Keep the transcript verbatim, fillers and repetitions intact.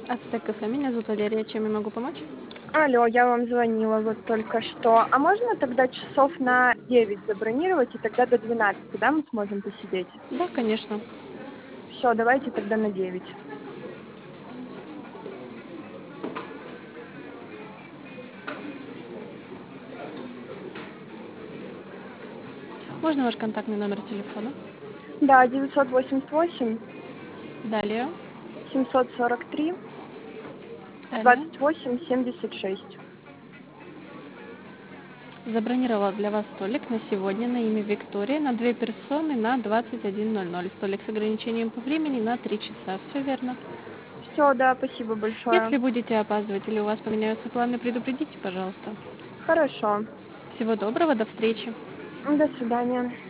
Ацтек кафе, меня зовут Валерия, чем я могу помочь? Алло, я вам звонила вот только что. А можно тогда часов на девять забронировать, и тогда до двенадцати, да, мы сможем посидеть? Да, конечно. Все, давайте тогда на девять. Можно ваш контактный номер телефона? Да, девятьсот восемьдесят восемь Далее. семьсот сорок три Далее. двадцать восемь семьдесят шесть. Забронировала для вас столик на сегодня на имя Виктория на две персоны на двадцать один ноль ноль. Столик с ограничением по времени на три часа. Все верно. Все, да, спасибо большое. Если будете опаздывать или у вас поменяются планы, предупредите, пожалуйста. Хорошо. Всего доброго, до встречи. До свидания.